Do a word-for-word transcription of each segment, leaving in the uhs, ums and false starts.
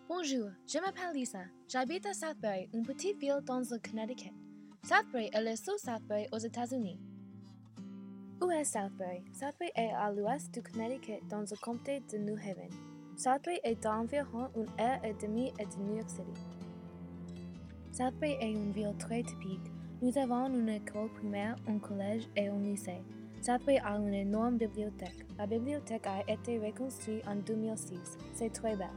Bonjour, je m'appelle Lisa. J'habite à Southbury, une petite ville dans le Connecticut. Southbury est le seul Southbury aux États-Unis. Où est Southbury? Southbury est à l'ouest du Connecticut dans le comté de New Haven. Southbury est d'environ une heure et demie de New York City. Southbury est une ville très typique. Nous avons une école primaire, un collège et un lycée. Southbury a une énorme bibliothèque. La bibliothèque a été reconstruite en deux mille six. C'est très belle.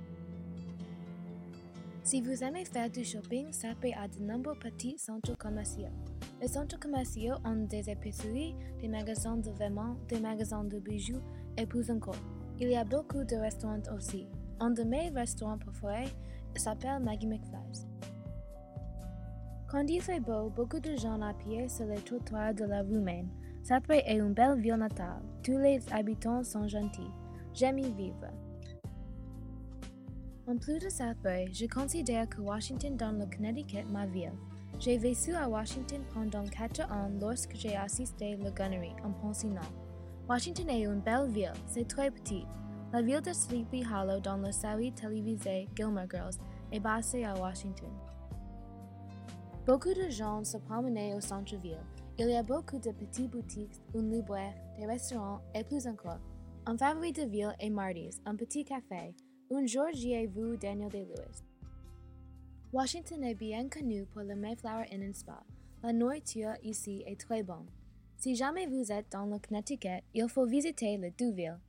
Si vous aimez faire du shopping, Southbury a de nombreux petits centres commerciaux. Les centres commerciaux ont des épiceries, des magasins de vêtements, des magasins de bijoux et plus encore. Il y a beaucoup de restaurants aussi. Un de mes restaurants préférés s'appelle Maggie McFly's. Quand il fait beau, beaucoup de gens à pied sur les trottoirs de la rue Main. Southbury est une belle ville natale. Tous les habitants sont gentils. J'aime y vivre. En plus de Southbury, je considère que Washington dans le Connecticut ma ville. J'ai vécu à Washington pendant quatre ans lorsque j'ai assisté à la gunnery en pensionnat. Washington est une belle ville, c'est très petit. La ville de Sleepy Hollow dans la série télévisée Gilmore Girls est basée à Washington. Beaucoup de gens se promenaient au centre-ville. Il y a beaucoup de petites boutiques, une librairie, des restaurants et plus encore. Un favori de ville est Marty's, un petit café. Un jour, j'y ai vu Daniel Day-Lewis. Washington est bien connu pour le Mayflower Inn and Spa. La nourriture ici est très bonne. Si jamais vous êtes dans le Connecticut, il faut visiter les deux villes.